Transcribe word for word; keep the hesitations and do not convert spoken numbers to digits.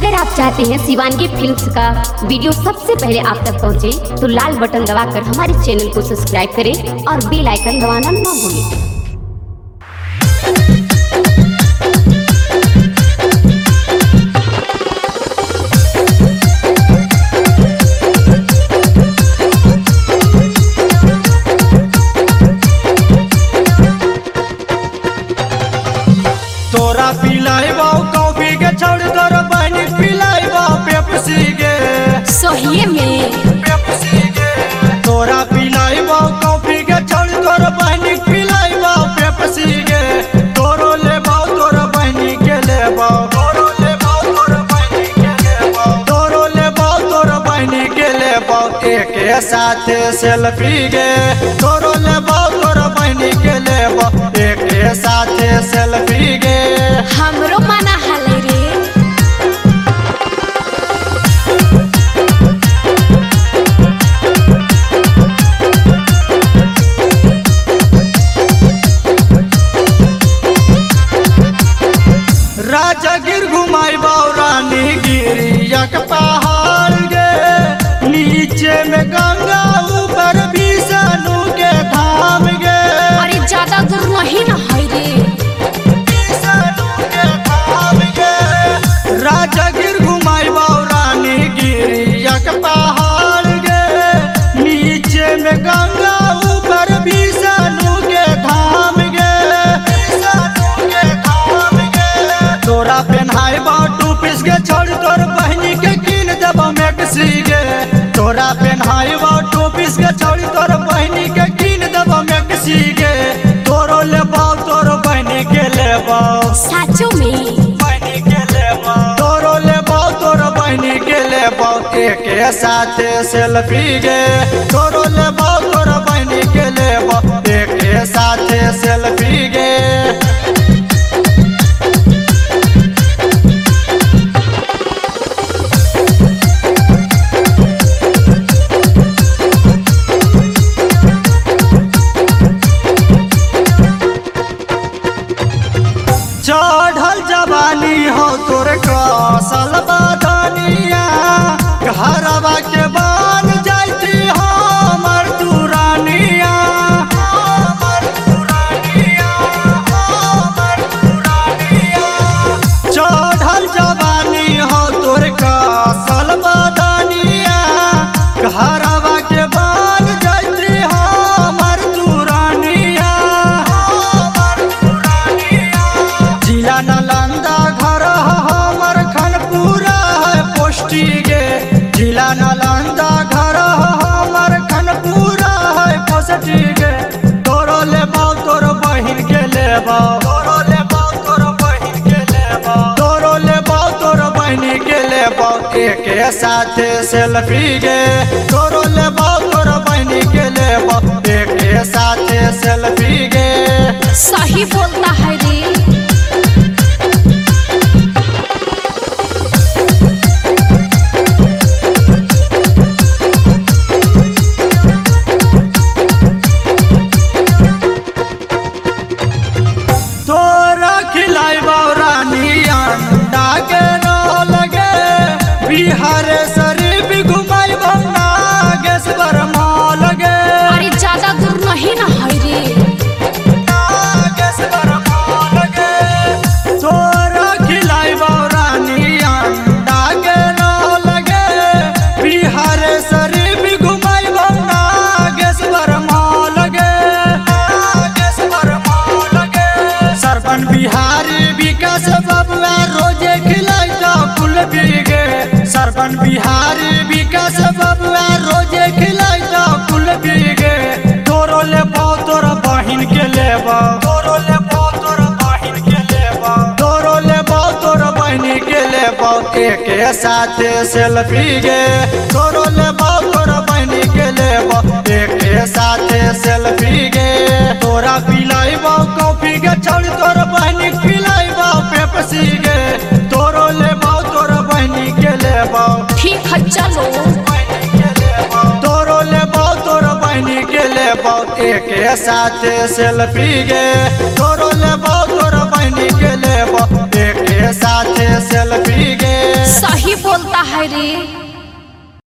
अगर आप चाहते हैं शिवानगी फिल्म्स का वीडियो सबसे पहले आप तक पहुंचे, तो लाल बटन दबाकर हमारे चैनल को सब्सक्राइब करें और बेल आइकन दबाना ना भूलें। तोरा पिलाइबा कॉफी के छोड़ तोर बहनी पिलाइबा पेप्सी के सोहिए में पेप्सी के तोरा पिलाइबा कॉफी के छोड़ तोर बहनी पिलाइबा पेप्सी के तोरो लेबा तोर बहनी के लेबा तोरो लेबा तोर बहनी के लेबा तोरो लेबा तोर बहनी के लेबा एक साथ सेल्फी गे तोरो लेबा तोर बहनी के लेबा एक साथ सेल्फी गे हमरो मना हाले रे। राजगीर घुमाइबा रानी गिरिया के पहाड़ गे नीचे में गंगा ऊपर विष्णु के धाम गे अरे ज्यादा दूर नहीं ना है रे। विष्णु के धाम गे राजगीर घुमाइबा रानी गिरिया के पहाड़ गे नीचे में गंगा ऊपर विष्णु के धाम गे विष्णु के धाम गे तोरा पेन्हाइबा टू पीस के छोड़ तोर बहनी के कीन देबा मैक्सी गे तोरा पेन्हाइबा टू पीस के छोड़ तोर बहनी के कीन देबा मैक्सी गे तोरो लेबा तोर बहनी के लेबा साचो में बहनी के लेबा तोरो लेबा तोर बहनी के लेबा एक साथ सेल्फी गे तोरो लेबा तोर बहनी के लेबा एक साथ सेल्फी गे चढ़ल जवानी हो तोर कौशल बदनिया घरवा के बान जाती हमर दुरानिया हमर दुरानिया हमर दुरानिया चढ़ल जवानी हो तोर कौशल बदनिया घरवा के बान जाती हमर दुरानिया हमर दुरानिया जिला नालंदा घर हमर खनपुरा है पोस्टी गे जिला नालंदा घर हमर खनपुरा है पोस्टी गे तोरो लेबा तोर बहिन के लेबा तोरो लेबा तोर बहिन के लेबा तोरो लेबा तोर बहिनी के लेबा एक साथ सेल्फी गे तोरो लेबा तोर बहिनी के लेबा एक साथ सेल्फी गे सही बोलता है रे। तोरा खिलाइबा रानी अंडा के रोल गे बिहार शरीफ घुमाइबा नागेश्वर मॉल गे अरे ज्यादा दूर नहीं ना है रे। नागेश्वर मॉल गे तोरा खिलाइबा रानी अंडा के रोल गे बिहार शरीफ घुमाइबा नागेश्वर मॉल गे नागेश्वर मॉल गे सरपन बिहारी विकास बबुआ रोजे खिलाइता कुल्फी गे सरपन बिहारी विकास बबुआ रोजे खिलाइता कुल्फी गे तोरो लेबा तोर बहिन के लेबा तोरो लेबा तोर बहिन के लेबा तोरो लेबा तोर बहिनी के लेबा एक साथ सेल्फी गे तोरो लेबा तोर बहिनी के लेबा एक साथ सेल्फी गे तोरा पिलाइबा कॉफी के छोड़ तोर बहनी पिलाइबा पेप्सी गे तोरो लेबा तोर बहनी के लेबा ठीक है चलो तोरो लेबा तोर बहनी के लेबा एक साथ सेल्फी गे तोरो लेबा तोर बहनी के लेबा एक साथ सेल्फी गे सही काहे रे